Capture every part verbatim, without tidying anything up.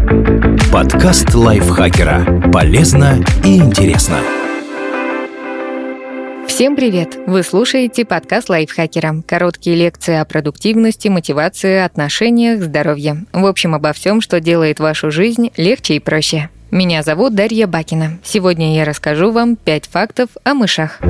Подкаст лайфхакера. Полезно и интересно. Всем привет! Вы слушаете подкаст лайфхакера. Короткие лекции о продуктивности, мотивации, отношениях, здоровье. В общем, обо всем, что делает вашу жизнь легче и проще. Меня зовут Дарья Бакина. Сегодня я расскажу вам пять фактов о мышах.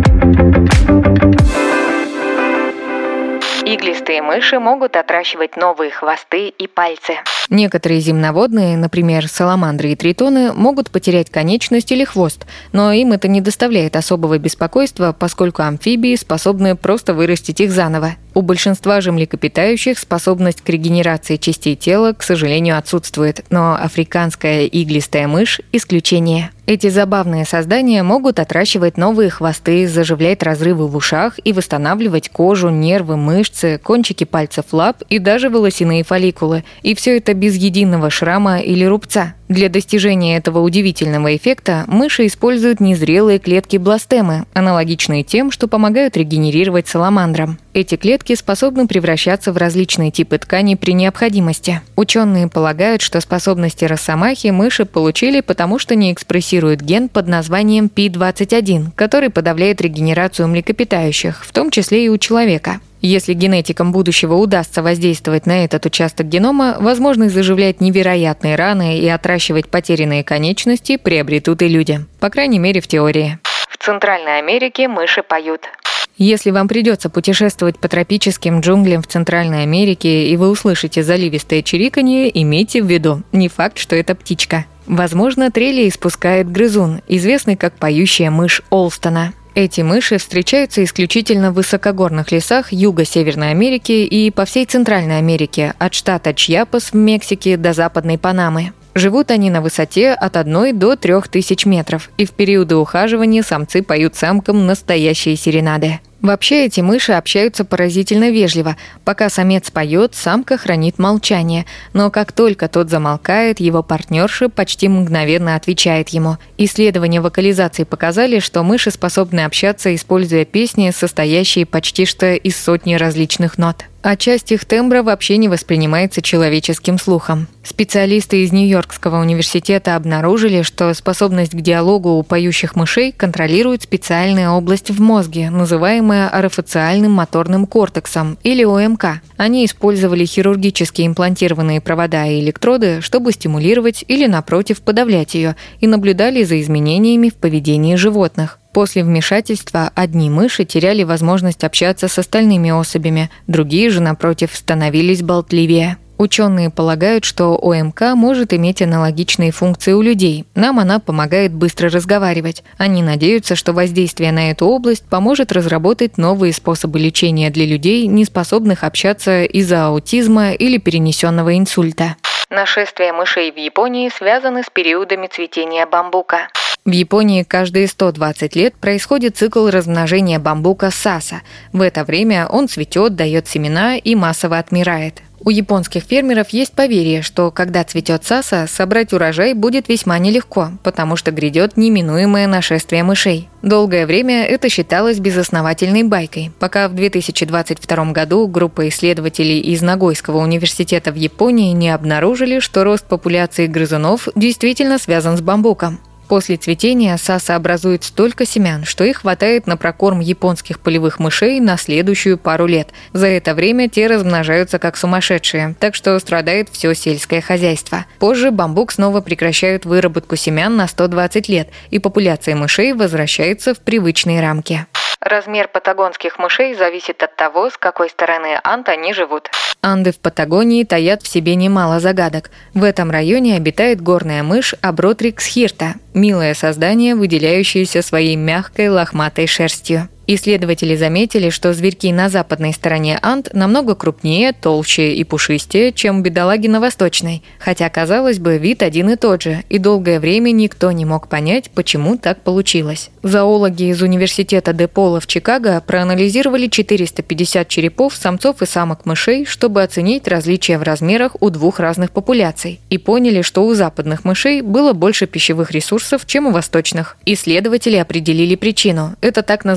Иглистые мыши могут отращивать новые хвосты и пальцы. Некоторые земноводные, например, саламандры и тритоны, могут потерять конечность или хвост, но им это не доставляет особого беспокойства, поскольку амфибии способны просто вырастить их заново. У большинства же млекопитающих способность к регенерации частей тела, к сожалению, отсутствует, но африканская иглистая мышь – исключение. Эти забавные создания могут отращивать новые хвосты, заживлять разрывы в ушах и восстанавливать кожу, нервы, мышцы, кончики пальцев лап и даже волосяные фолликулы. И все это без единого шрама или рубца. Для достижения этого удивительного эффекта мыши используют незрелые клетки бластемы, аналогичные тем, что помогают регенерировать саламандрам. Эти клетки способны превращаться в различные типы тканей при необходимости. Ученые полагают, что способности росомахи мыши получили, потому что не экспрессируют ген под названием пи двадцать один, который подавляет регенерацию млекопитающих, в том числе и у человека. Если генетикам будущего удастся воздействовать на этот участок генома, возможность заживлять невероятные раны и отращивать потерянные конечности приобретут и люди. По крайней мере, в теории. В Центральной Америке мыши поют. Если вам придется путешествовать по тропическим джунглям в Центральной Америке и вы услышите заливистое чириканье, имейте в виду, не факт, что это птичка. Возможно, трели испускает грызун, известный как поющая мышь Олстона. Эти мыши встречаются исключительно в высокогорных лесах Юго-Северной Америки и по всей Центральной Америке, от штата Чьяпас в Мексике до Западной Панамы. Живут они на высоте от одной до трех тысяч метров, и в периоды ухаживания самцы поют самкам настоящие серенады. Вообще эти мыши общаются поразительно вежливо. Пока самец поет, самка хранит молчание, но как только тот замолкает, его партнерша почти мгновенно отвечает ему. Исследования вокализации показали, что мыши способны общаться, используя песни, состоящие почти что из сотни различных нот. А часть их тембра вообще не воспринимается человеческим слухом. Специалисты из Нью-Йоркского университета обнаружили, что способность к диалогу у поющих мышей контролирует специальная область в мозге, называемая орофациальным моторным кортексом, или о эм ка. Они использовали хирургически имплантированные провода и электроды, чтобы стимулировать или, напротив, подавлять ее, и наблюдали за изменениями в поведении животных. После вмешательства одни мыши теряли возможность общаться с остальными особями, другие же, напротив, становились болтливее. Ученые полагают, что о эм ка может иметь аналогичные функции у людей. Нам она помогает быстро разговаривать. Они надеются, что воздействие на эту область поможет разработать новые способы лечения для людей, не способных общаться из-за аутизма или перенесенного инсульта. Нашествие мышей в Японии связаны с периодами цветения бамбука. В Японии каждые сто двадцать лет происходит цикл размножения бамбука саса. В это время он цветет, дает семена и массово отмирает. У японских фермеров есть поверье, что когда цветет саса, собрать урожай будет весьма нелегко, потому что грядет неминуемое нашествие мышей. Долгое время это считалось безосновательной байкой, пока в две тысячи двадцать втором году группа исследователей из Нагойского университета в Японии не обнаружили, что рост популяции грызунов действительно связан с бамбуком. После цветения саса образует столько семян, что их хватает на прокорм японских полевых мышей на следующую пару лет. За это время те размножаются как сумасшедшие, так что страдает все сельское хозяйство. Позже бамбук снова прекращают выработку семян на сто двадцать лет, и популяция мышей возвращается в привычные рамки. Размер патагонских мышей зависит от того, с какой стороны Анд они живут. Анды в Патагонии таят в себе немало загадок. В этом районе обитает горная мышь Абротрикс хирта, милое создание, выделяющееся своей мягкой лохматой шерстью. Исследователи заметили, что зверьки на западной стороне Анд намного крупнее, толще и пушистее, чем бедолаги на восточной, хотя, казалось бы, вид один и тот же, и долгое время никто не мог понять, почему так получилось. Зоологи из университета Де-Пола в Чикаго проанализировали четыреста пятьдесят черепов самцов и самок мышей, чтобы оценить различия в размерах у двух разных популяций, и поняли, что у западных мышей было больше пищевых ресурсов, чем у восточных. Исследователи определили причину – это так называемые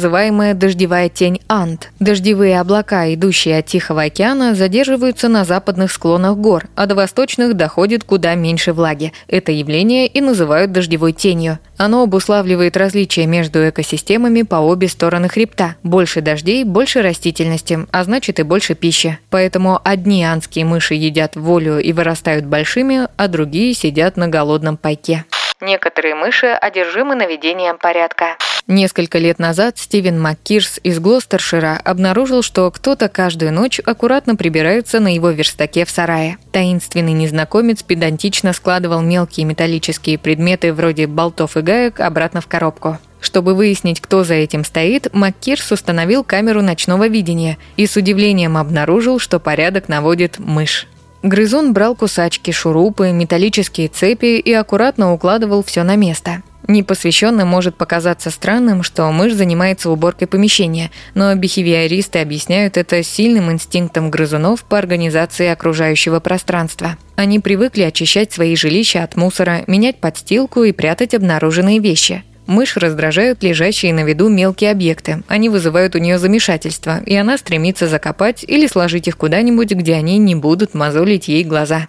называемая дождевая тень Анд. Дождевые облака, идущие от Тихого океана, задерживаются на западных склонах гор, а до восточных доходит куда меньше влаги. Это явление и называют дождевой тенью. Оно обуславливает различия между экосистемами по обе стороны хребта. Больше дождей, больше растительности, а значит и больше пищи. Поэтому одни андские мыши едят волю и вырастают большими, а другие сидят на голодном пайке. Некоторые мыши одержимы наведением порядка. Несколько лет назад Стивен МакКирс из Глостершира обнаружил, что кто-то каждую ночь аккуратно прибирается на его верстаке в сарае. Таинственный незнакомец педантично складывал мелкие металлические предметы вроде болтов и гаек обратно в коробку. Чтобы выяснить, кто за этим стоит, МакКирс установил камеру ночного видения и с удивлением обнаружил, что порядок наводит мышь. Грызун брал кусачки, шурупы, металлические цепи и аккуратно укладывал все на место. Непосвященным может показаться странным, что мышь занимается уборкой помещения, но бихевиористы объясняют это сильным инстинктом грызунов по организации окружающего пространства. Они привыкли очищать свои жилища от мусора, менять подстилку и прятать обнаруженные вещи. Мышь раздражают лежащие на виду мелкие объекты. Они вызывают у нее замешательство, и она стремится закопать или сложить их куда-нибудь, где они не будут мозолить ей глаза.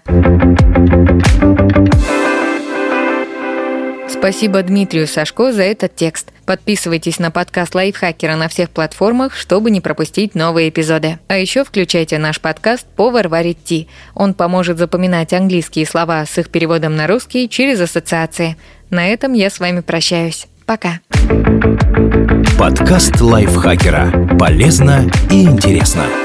Спасибо Дмитрию Сашко за этот текст. Подписывайтесь на подкаст Лайфхакера на всех платформах, чтобы не пропустить новые эпизоды. А еще включайте наш подкаст «Повар варит Ти». Он поможет запоминать английские слова с их переводом на русский через ассоциации. На этом я с вами прощаюсь. Пока. Подкаст Лайфхакера. Полезно и интересно.